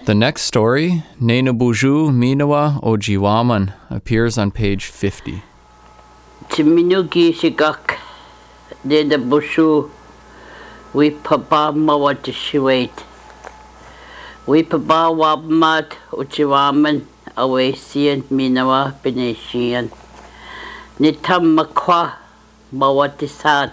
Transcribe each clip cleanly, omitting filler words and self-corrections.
The next story, Nenabuju Minawa Ojiwaman, appears on page 50. Chiminuki Shigak, Nenabuju, we papa mawatishwait. We papa wabmat Ojiwaman, awasian Minawa Benesian. Nitam makwa mawatisat.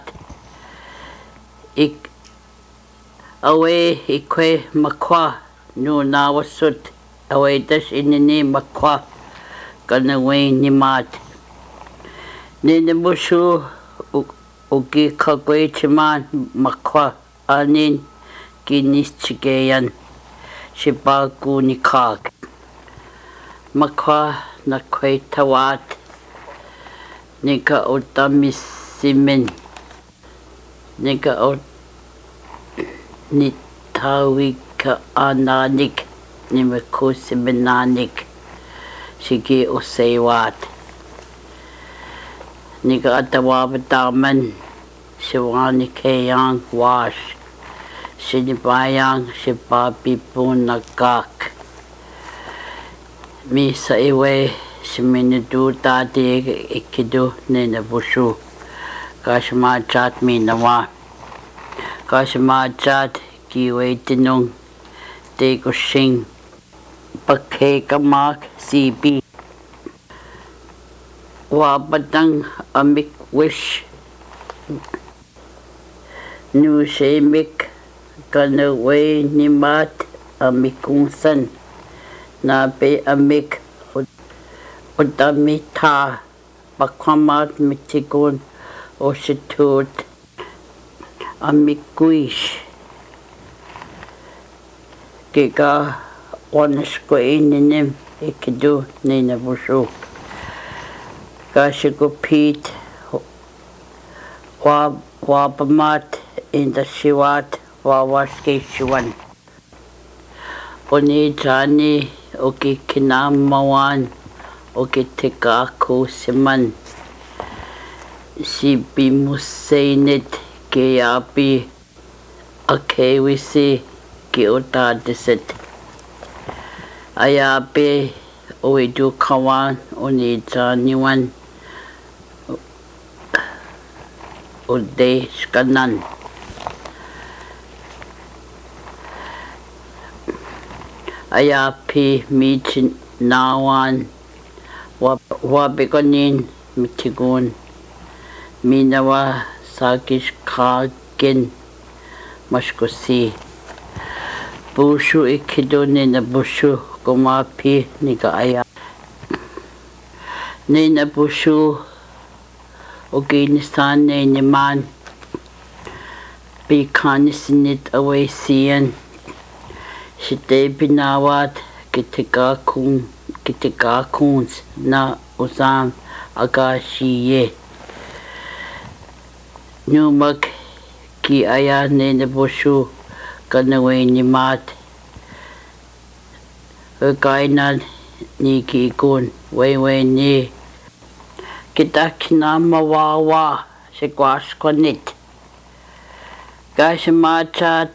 Ik away ikwe makwa. No nawasut away dash inini makwa kanaway ni mat. Nenabuju ugi kagwe chiman makwa anin ginis chigayan shibagu ni kag. Makwa na kwe tawat nika utamisimin nika nitawi ka ananik ni mekusi benanik sige usewat nika atawabataman siwani kayang wash sinibayang sipapi punagak misa iwe siminidu tati ikidu Nenabuju kasmachat minawa kasmachat kiwe tinong Teko Sing Pakhe Kamak CB Wabatang Amik Wish Nu Shemik Kanaway Nimat Amikungsan Nabe Amik Udamita Bakwamat Mitikun Oshitut Amikwish Kika onesko ininim ikidu Nenabuju. Kashiku Pete wabamat inda shiwat wawaski shiwan. Oni jani oki kinamawan oki tikaku siman. Sibi museinit kiyabi akewisi ki utadisit ayabe oidu kawan onijaniwan ude skanan ayapi michin nawan wabekonin mitigun minawa sakish kagin mashkusi Bushu ikido Nenabuju kumapi nika aya. Nenabuju Oginistan Nenaman Bikanisinit away siyan. Shite binawat kitikakuns na usam agashiye. Numak ki aya Nenabuju kanaway ni mat kainan ni kikun way ni kita kinamawawa si kwas konit kasi machat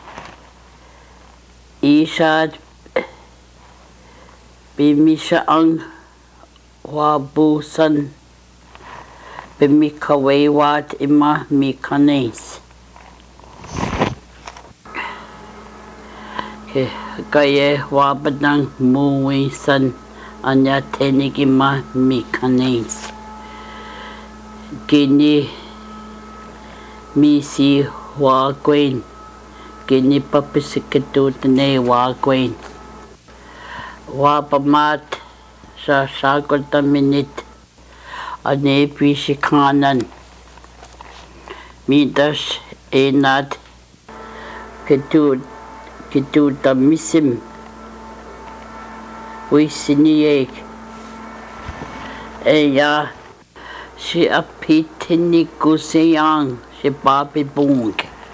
isad bimisa ang wabusan bimikawaywat ima mikanis kaya wabadang muwisan anya tenigima mikanis kini misi wagwin kini papisikitutane wagwin wapamat sa sagolta minit ane pisikanan midas enat Kituta misim wisiniyek eya si apitiniku siyang si papi bung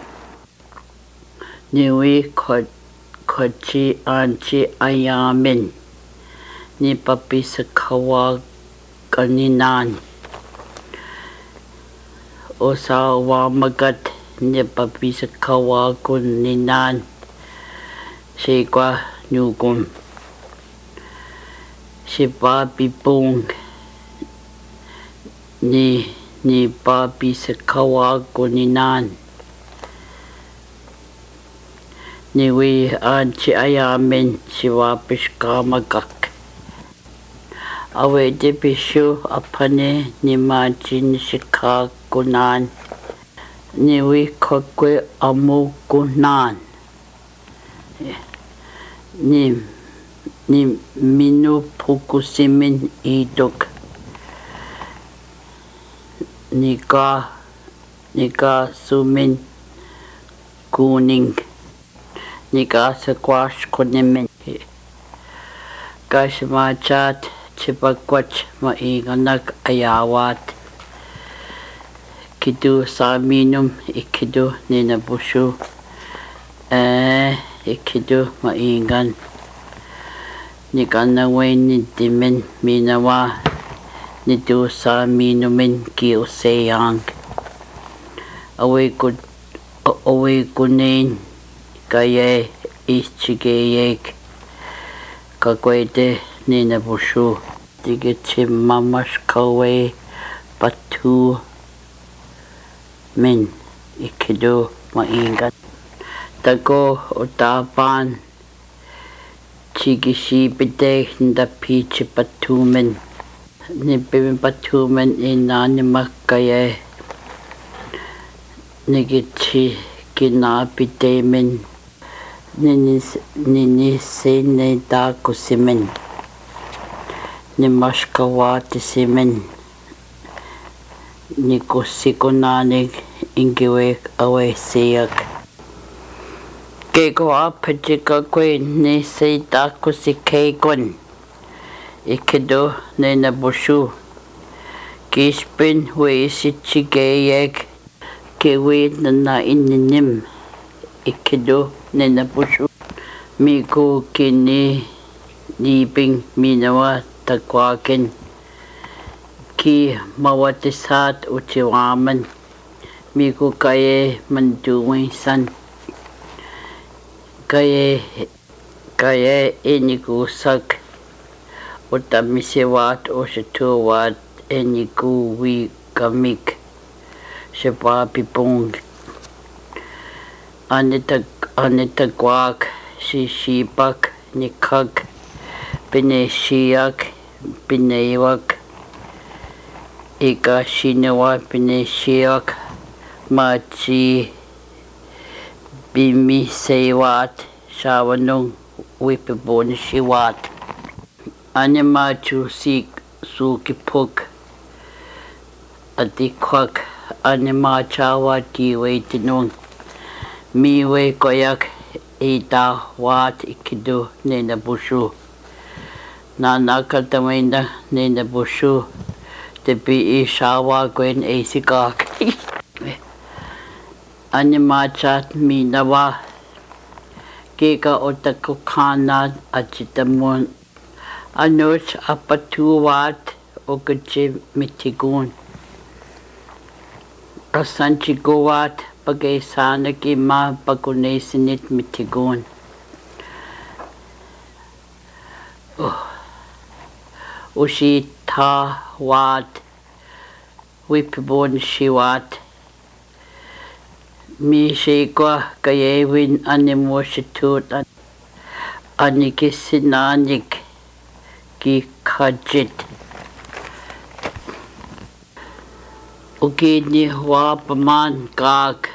niwi kochi anchi ayamin ni papi sa kawa kaninan o sa wamagat ni papi sa kawa kuninan Sigwa nyugum. Si babi bung ni babi sa kawago ni nan. Ni wi an si ayamin si wapish kamagak. Awe de bishu apane ni majin si kagunan. Ni wi kokwe amugunan. Ni minu pukusimin iduk. Ni ga sumin kuning. Ni ga sa kwash kunimin. Gash machat chibakwach mainganak ayawat. Kidu sa minum ikidu ninabushu. Ikidu maingan. Ni ganaway ni dimin minawa. Ni du sa minumin kiusayang. Away kunin kaya ischigayek. Kagwede ninabushu. Digit mamash kaway patu min ikidu maingan. Tago utapan chigishi bideh nda pichi patumen ni bibin patumen inanima kaya nigichi kina bidemen nini sene da kusimen ni mashkawati simen ni kusikunanig ingiwek away siyak. Kego apajika kwen ni say dako si kegon. Ikido ne nabushu. Gishpin we si chigayek. Kewe na ininim. Ikido ne nabushu. Migo kini nibing minawa tagwakin. Ki mawatisat uchiwaman. Migo kaye manduwing san. Kaya enigu sak utamisiwat o situwat enigu wi kamik sibabi bung anitagwak si shibak nikag pineshiyak pinewak ika shinawa pineshiyak machi bimi sewat shawanung wipibon shiwat animachu sik sukipuk adikwak animachawa kiwe tinung miwe koyak ita wat ikidu nena bushu nanakatamayna nena bushu tebi shawa gwen esikak animachat minawa kika otakukana achitamun anuch apatuwat okachi mitigun asanchiguwat pagaysana kima pagunesinit mitigun ushita wat wipibon shiwat mi shekwa kayewin animositut anikisinanik ki kajit ukini wapaman kak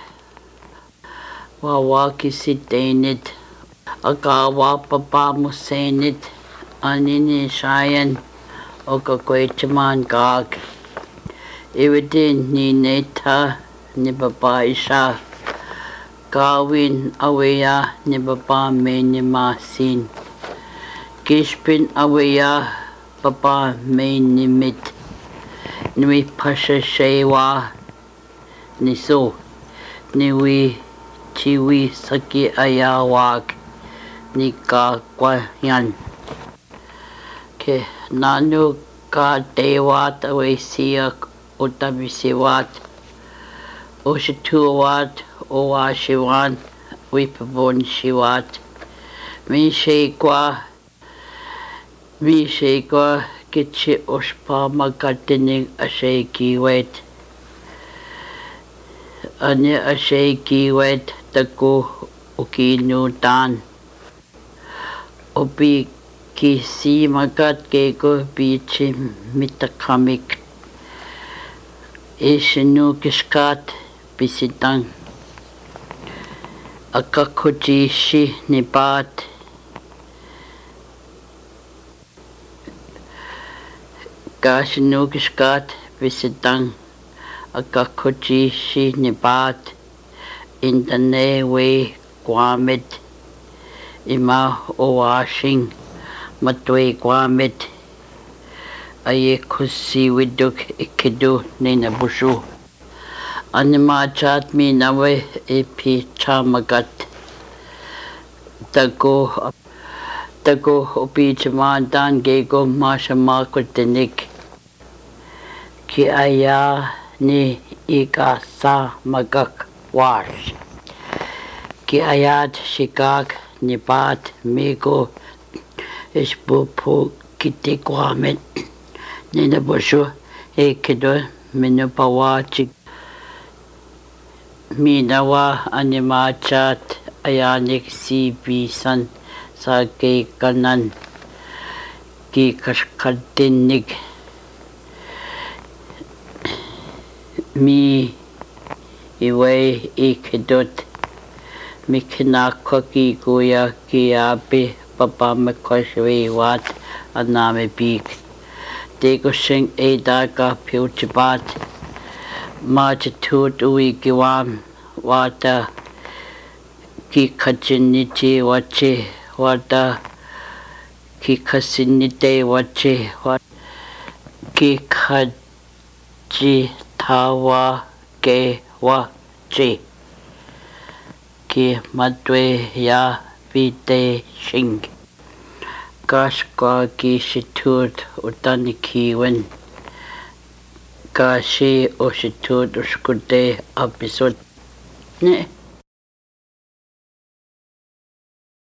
wawakisitenit akawapapamusenit aninishayan okakwechaman kak iwitin ni neta ni babae siya gawin awaya ni baba may ni masin kishpin awaya baba may ni mit ni pasha shewa ni so ni wi chiwi saki ayawag ni kakwayan ke nanu ka dewat away siyak utabisiwat Oshituwat Owa Shiwan Wipabon Shiwat Mi sé qua kitchi ospa magatinig a sé kiwet. Anya a sé kiwet tako ukinu tan. Obi ki si magat gego bichi mitakamik. Ishinu kiskat bisitang. Akakujishi ni bat. Gashinu kiskat bisitang. Akakujishi ni bat. Indanewe kwamit. Ima owashing matwe kwamit. Aye kusi widuk ikidu nina bushu. Anima chat mi nawe epi chamagat. Tago opi chamandan gego masha makutinik. Ki aya ni ika sa magak wash. Ki ayat shikak ni bat migo ishbupu kiti kwamit. Nina bushu ikidu minupawachi. Minawa anima chat ayanik si bisan sa kanan ki kashkadinig mi iwe ikidut mi kinako ki guya ki abi papa mekoshwe wat aname big dego sing edaga piuchibat Majatut ui giwam wada ki kajiniti wachi wada ki kasinite wachi ki kaji tawa ge wachi ki madwe ya vide shing gashka ki shitut utani kiwen Kashi o shitud ushkude episode. Ne.